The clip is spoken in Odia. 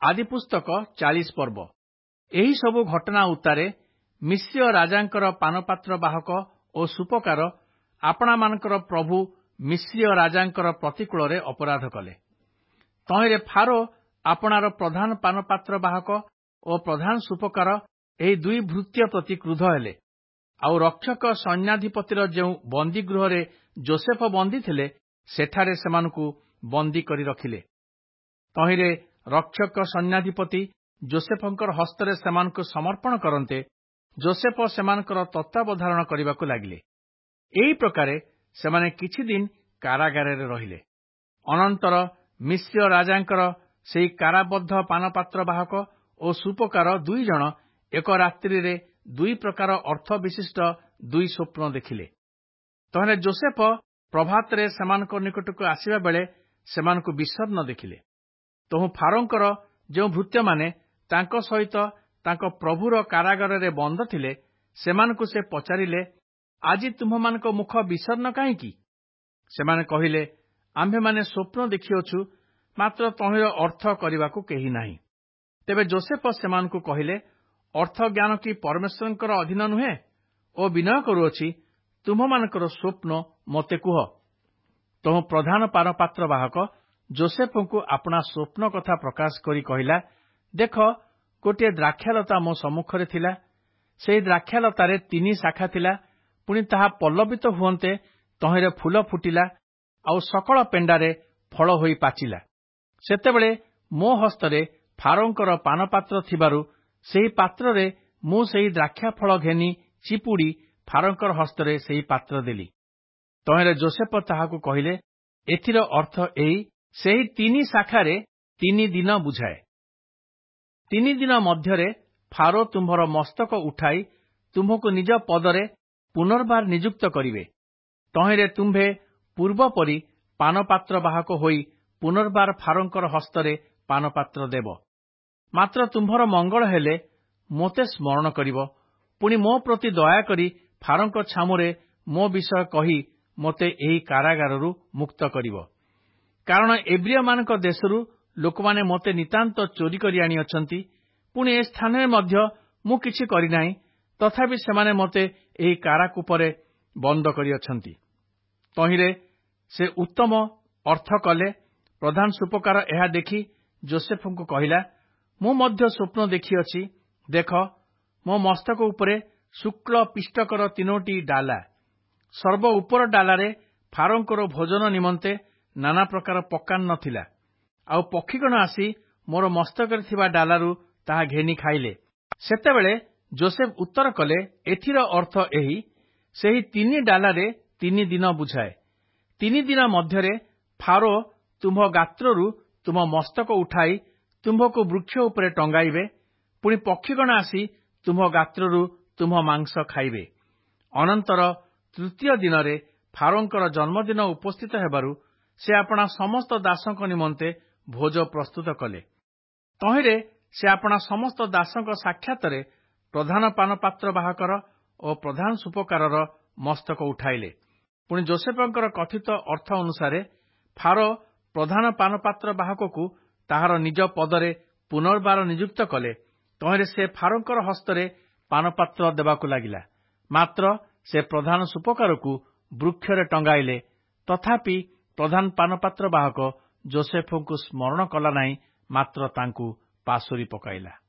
ଆଦିପୁସ୍ତକ 40 ପର୍ବ। ଏହି ସବୁ ଘଟଣା ଉତ୍ତାରେ ମିଶ୍ରୀୟ ରାଜାଙ୍କର ପାନପାତ୍ର ବାହକ ଓ ସୁପକାର ଆପଣାମାନଙ୍କର ପ୍ରଭୁ ମିଶ୍ରୀୟ ରାଜାଙ୍କର ପ୍ରତିକୂଳରେ ଅପରାଧ କଲେ। ତହିଁରେ ଫାରୋ ଆପଣାର ପ୍ରଧାନ ପାନପାତ୍ର ବାହକ ଓ ପ୍ରଧାନ ସୁପକାର ଏହି ଦୁଇ ଭୃତ୍ୟ ପ୍ରତି କ୍ରୁଦ୍ଧ ହେଲେ। ଆଉ ରକ୍ଷକ ସୈନ୍ୟାଧିପତିର ଯେଉଁ ବନ୍ଦୀଗୃହରେ ଯୋସେଫ ବନ୍ଦୀ ଥିଲେ, ସେଠାରେ ସେମାନଙ୍କୁ ବନ୍ଦୀ କରି ରଖିଲେ। ତହିଁରେ ରକ୍ଷକ ସୈନ୍ୟାଧିପତି ଯୋସେଫଙ୍କର ହସ୍ତରେ ସେମାନଙ୍କୁ ସମର୍ପଣ କରନ୍ତେ ଯୋସେଫ ସେମାନଙ୍କର ତତ୍ତ୍ୱାବଧାରଣ କରିବାକୁ ଲାଗିଲେ। ଏହି ପ୍ରକାରେ ସେମାନେ କିଛି ଦିନ କାରାଗାରରେ ରହିଲେ। ଅନନ୍ତର ମିଶ୍ରୀୟ ରାଜାଙ୍କର ସେହି କାରାବଦ୍ଧ ପାନପାତ୍ର ବାହକ ଓ ସୁପକାର ଦୁଇ ଜଣ ଏକ ରାତ୍ରିରେ ଦୁଇ ପ୍ରକାର ଅର୍ଥ ବିଶିଷ୍ଟ ଦୁଇ ସ୍ୱପ୍ନ ଦେଖିଲେ। ତହିଁରେ ଯୋସେଫ ପ୍ରଭାତରେ ସେମାନଙ୍କ ନିକଟକୁ ଆସିବା ବେଳେ ସେମାନଙ୍କୁ ବିଷର୍ଣ୍ଣ ଦେଖିଲେ। ତହୁଁ ଫାରୋଙ୍କର ଯେଉଁ ଭୃତ୍ୟମାନେ ତାଙ୍କ ସହିତ ତାଙ୍କ ପ୍ରଭୁର କାରାଗାରରେ ବନ୍ଦ ଥିଲେ, ସେମାନଙ୍କୁ ସେ ପଚାରିଲେ, ଆଜି ତୁମ୍ଭମାନଙ୍କ ମୁଖ ବିଷର୍ଣ୍ଣ କାହିଁକି? ସେମାନେ କହିଲେ, ଆମ୍ଭେମାନେ ସ୍ୱପ୍ନ ଦେଖିଅଛୁ, ମାତ୍ର ତହିଁର ଅର୍ଥ କରିବାକୁ କେହି ନାହିଁ। ତେବେ ଯୋସେଫ ସେମାନଙ୍କୁ କହିଲେ, ଅର୍ଥ ଜ୍ଞାନ କି ପରମେଶ୍ୱରଙ୍କର ଅଧୀନ ନୁହେଁ? ଓ ବିନୟ କରୁଅଛି, ତୁମ୍ଭମାନଙ୍କର ସ୍ୱପ୍ନ ମୋତେ କୁହ। ତହୁଁ ପ୍ରଧାନ ପାନପାତ୍ର ବାହକ ଯୋସେଫଙ୍କୁ ଆପଣା ସ୍ୱପ୍ନ କଥା ପ୍ରକାଶ କରି କହିଲା, ଦେଖ, ଗୋଟିଏ ଦ୍ରାକ୍ଷାଲତା ମୋ ସମ୍ମୁଖରେ ଥିଲା। ସେହି ଦ୍ରାକ୍ଷାଲତାରେ 3 ଶାଖା ଥିଲା। ପୁଣି ତାହା ପଲ୍ଲବିତ ହୁଅନ୍ତେ ତହିଁରେ ଫୁଲ ଫୁଟିଲା, ଆଉ ସକଳ ପେଣ୍ଡାରେ ଫଳ ହୋଇ ପାଚିଲା। ସେତେବେଳେ ମୋ ହସ୍ତରେ ଫାରୋଙ୍କର ପାନପାତ୍ର ଥିବାରୁ ସେହି ପାତ୍ରରେ ମୁଁ ସେହି ଦ୍ରାକ୍ଷାଫଳ ଘେନି ଚିପୁଡ଼ି ଫାରୋଙ୍କର ହସ୍ତରେ ସେହି ପାତ୍ର ଦେଲି। ତହିଁରେ ଯୋସେଫ ତାହାକୁ କହିଲେ, ଏଥିର ଅର୍ଥ ଏହି, ସେହି 3 ଶାଖାରେ 3 ଦିନ ବୁଝାଏ। 3 ଦିନ ମଧ୍ୟରେ ଫାରୋ ତୁମ୍ଭର ମସ୍ତକ ଉଠାଇ ତୁମ୍ଭକୁ ନିଜ ପଦରେ ପୁନର୍ବାର ନିଯୁକ୍ତ କରିବେ। ତହିଁରେ ତୁମ୍ଭେ ପୂର୍ବ ପରି ପାନପାତ୍ର ବାହକ ହୋଇ ପୁନର୍ବାର ଫାରୋଙ୍କର ହସ୍ତରେ ପାନପାତ୍ର ଦେବ। ମାତ୍ର ତୁମ୍ଭର ମଙ୍ଗଳ ହେଲେ ମୋତେ ସ୍ମରଣ କରିବ, ପୁଣି ମୋ ପ୍ରତି ଦୟାକରି ଫାରୋଙ୍କ ଛାମୁରେ ମୋ ବିଷୟ କହି ମୋତେ ଏହି କାରାଗାରରୁ ମୁକ୍ତ କରିବ। କାରଣ ଏବ୍ରିୟମାନଙ୍କ ଦେଶରୁ ଲୋକମାନେ ମୋତେ ନିତାନ୍ତ ଚୋରି କରି ଆଣିଅଛନ୍ତି। ପୁଣି ଏ ସ୍ଥାନରେ ମଧ୍ୟ ମୁଁ କିଛି କରିନାହିଁ, ତଥାପି ସେମାନେ ମୋତେ ଏହି କାରାକୂପରେ ବନ୍ଦ କରିଅଛନ୍ତି। ତହିଁରେ ସେ ଉତ୍ତମ ଅର୍ଥ କଲେ। ପ୍ରଧାନ ସୁପକାର ଏହା ଦେଖି ଯୋସେଫଙ୍କୁ କହିଲା, ମୁଁ ମଧ୍ୟ ସ୍ୱପ୍ନ ଦେଖିଅଛି। ଦେଖ, ମୋ ମସ୍ତକ ଉପରେ ଶୁକ୍ଳ ପିଷ୍ଟକର 3ଟି ଡାଲା। ସର୍ବ ଉପର ଡାଲାରେ ଫାରୋଙ୍କର ଭୋଜନ ନିମନ୍ତେ ନାନା ପ୍ରକାର ପକାନ୍ନ ଥିଲା। ଆଉ ପକ୍ଷୀଗଣ ଆସି ମୋର ମସ୍ତକରେ ଥିବା ଡାଲାରୁ ତାହା ଘେନି ଖାଇଲେ। ସେତେବେଳେ ଯୋସେଫ ଉତ୍ତର କଲେ, ଏଥିର ଅର୍ଥ ଏହି, ସେହି 3 ଡାଲାରେ 3 ଦିନ ବୁଝାଏ। 3 ଦିନ ମଧ୍ୟରେ ଫାରୋ ତୁମ୍ଭ ଗାତ୍ରରୁ ତୁମ ମସ୍ତକ ଉଠାଇ ତୁମ୍ଭକୁ ବୃକ୍ଷ ଉପରେ ଟଙ୍ଗାଇବେ। ପୁଣି ପକ୍ଷୀଗଣ ଆସି ତୁମ୍ଭ ଗାତ୍ରରୁ ତୁମ୍ଭ ମାଂସ ଖାଇବେ। ଅନନ୍ତର 3ୟ ଦିନରେ ଫାରୋଙ୍କର ଜନ୍ମଦିନ ଉପସ୍ଥିତ ହେବାରୁ ସେ ଆପଣା ସମସ୍ତ ଦାସଙ୍କ ନିମନ୍ତେ ଭୋଜ ପ୍ରସ୍ତୁତ କଲେ। ତହିଁରେ ସେ ଆପଣା ସମସ୍ତ ଦାସଙ୍କ ସାକ୍ଷାତରେ ପ୍ରଧାନ ପାନପାତ୍ର ବାହକର ଓ ପ୍ରଧାନ ସୁପକାରର ମସ୍ତକ ଉଠାଇଲେ। ପୁଣି ଯୋସେଫଙ୍କର କଥିତ ଅର୍ଥ ଅନୁସାରେ ଫାରୋ ପ୍ରଧାନ ପାନପାତ୍ର ବାହକକୁ ତାହାର ନିଜ ପଦରେ ପୁନର୍ବାର ନିଯୁକ୍ତ କଲେ। ତହିଁରେ ସେ ଫାରୋଙ୍କର ହସ୍ତରେ ପାନପାତ୍ର ଦେବାକୁ ଲାଗିଲା। ମାତ୍ର ସେ ପ୍ରଧାନ ସୁପକାରକୁ ବୃକ୍ଷରେ ଟଙ୍ଗାଇଲେ। ତଥାପି ପ୍ରଧାନ ପାନପାତ୍ର ବାହକ ଯୋସେଫଙ୍କୁ ସ୍ମରଣ କଲା ନାହିଁ, ମାତ୍ର ତାଙ୍କୁ ପାଶୋରି ପକାଇଲା।